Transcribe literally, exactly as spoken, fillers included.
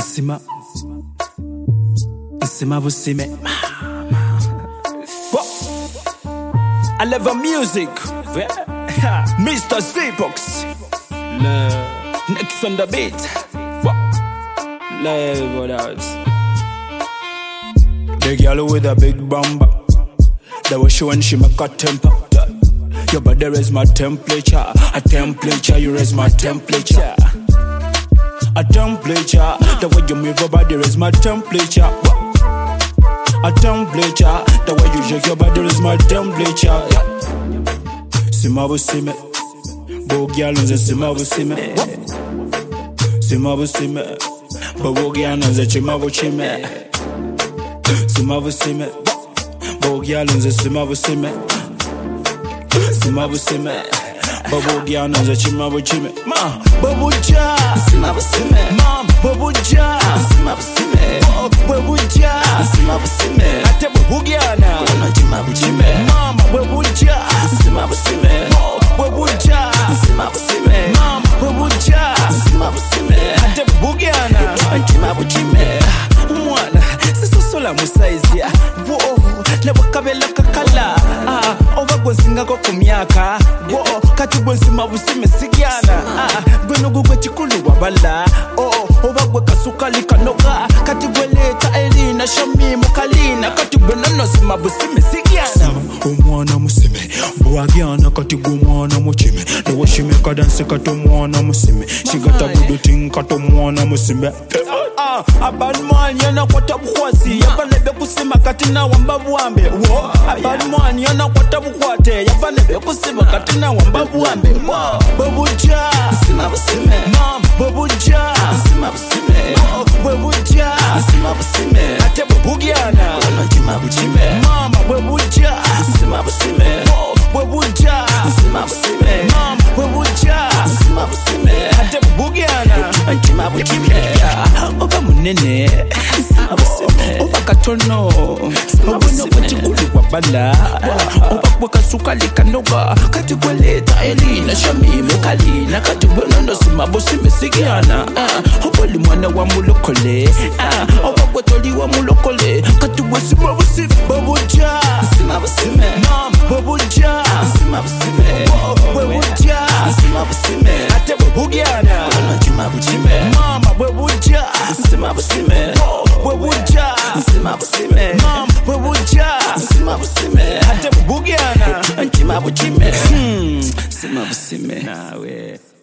Nsima Nsima busime. I love her music. Mister Z-Box. Next on the beat. Level out. The girl with a big bumper. That was showing she make a temper. Your body raise my temperature. A temperature, you raise my temperature. A temperature. The way you move your body raise my temperature. A temperature. The way you shake your body raise my temperature. Sima busime. Bo girl nze sima busime. Sima busime. Bo girl nze chima buchime. Sima busime. Bo girl nze sima busime. Sima busime. Bobo girl nze chima buchime. Ma bobo ja sima busime. Mom bobo ja sima busime. Bobo ja sima busime. Ate bobo girl na chima buchime. Mama bobo ja sima busime. Bobo ja sima busime. Mama bobo ja sima busime. Ate bobo girl na chima buchime. Mwana sisosola musaizi wo nebakabela kakala ah obagwezinga ko kumyaka wo kati bwensima busime sigyana ah bweno gugwe chikulu wabala oh obagwe kasukali kanoga kati bweleta elina shami mukalina kati bweno nosima busime sigyana omwana musime bwagyana kati gumwana muchime no washime kadanse kato mwana musime sigata budu tinkato mwana musime ah a bad man yana kwata bukwasi yabanebe kusima kati na wamba buambe wo a bad man yana kwata bukwate yabanebe kusima kati na wamba buambe wo bobuja sima busime mom bobuja sima busime bobuja sima busime ate bobugiana kono chima buchime mama bobuja sima busime bobuja sima busime mom bobuja sima busime ate bobugiana chima buchime oba munene abusime oba katono obona kuchikulu kwabala oba kwakasukali kanoga kati kweleta elina shami mukalina kati bweno ndo sima busime sigiana obali mwana wa mulokole oba kwetoli wa mulokole kati bwesima busime bobuja sima busime mom bobuja sima busime bobuja sima busime ate bobugiana kono chima buchime mama bobuja sima busime bobuja sima busime mom bobuja sima busime ate bobugiana chima buchime sima busime nawe